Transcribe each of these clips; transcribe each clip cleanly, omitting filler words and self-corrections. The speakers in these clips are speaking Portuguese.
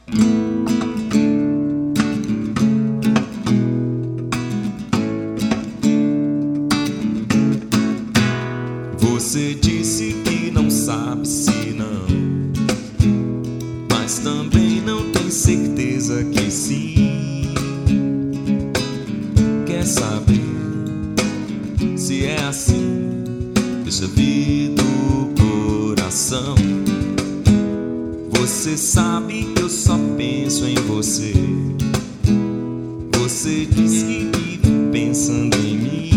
Você disse que não sabe se não, mas também não tem certeza que sim. Quer saber se é assim? Deixa vir do coração. Você sabe que eu só penso em você. Você diz que vive pensando em mim.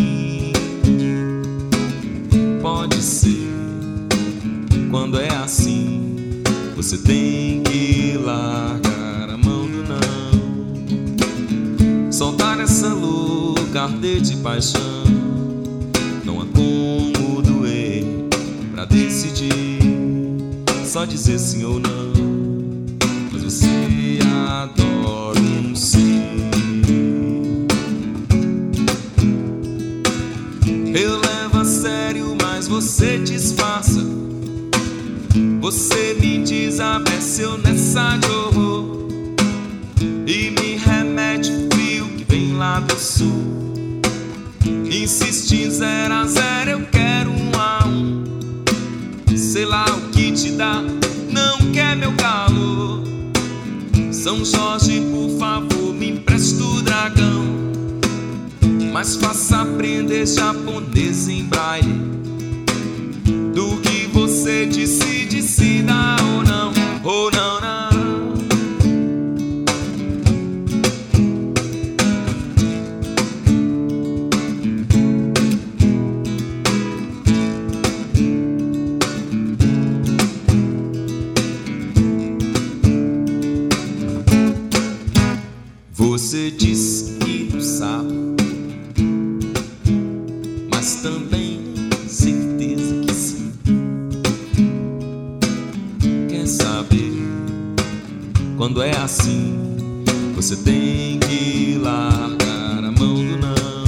Pode ser, quando é assim, você tem que largar a mão do não. Soltar essa louca arder de paixão. Não há como doer pra decidir, só dizer sim ou não. Mas você adora um sim. Eu levo a sério, mas você disfarça. Você me desabeceu nessa de horror e me remete frio que vem lá do sul. Insiste em 0 a 0, eu quero 1 a 1. Sei lá o que te dá, não quer meu calor. São Jorge, por favor, me empresta o dragão. Mas faça aprender japonês em braille. Do que você decide se dá ou não, ou não, não. Você diz que não sabe, mas também certeza que sim. Quer saber? Quando é assim, você tem que largar a mão do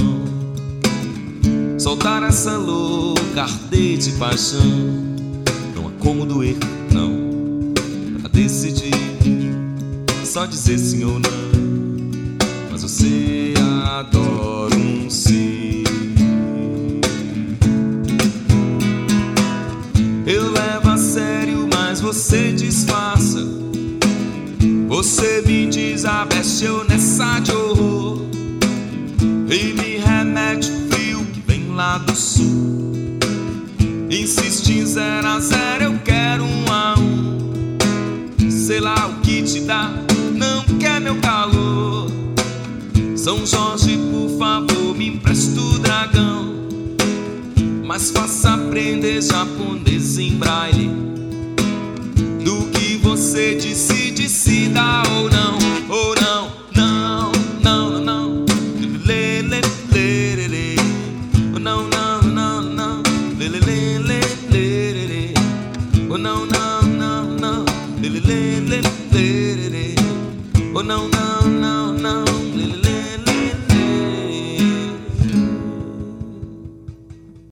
não. Soltar essa louca arder de paixão. Não há como doer, não. Pra decidir, só dizer sim ou não. Mas você adora um sim. Eu levo a sério, mas você disfarça. Você me desabeceu nessa de horror e me remete frio que vem lá do sul. Insiste em 0 a 0, eu quero 1 a 1. Sei lá o que te dá, não quer meu calor. São Jorge, por favor, me empresta o dragão. Mas faça aprender japonês em braille. Do que você decide se dá ou não, ou não, não, não, não, lê, lê, lê, lê, lê. Oh, não, não, não, não, lê, lê, lê, lê, lê, lê. Oh, não, não, não, não, lê, lê, lê, lê, lê, lê. Oh, não, não.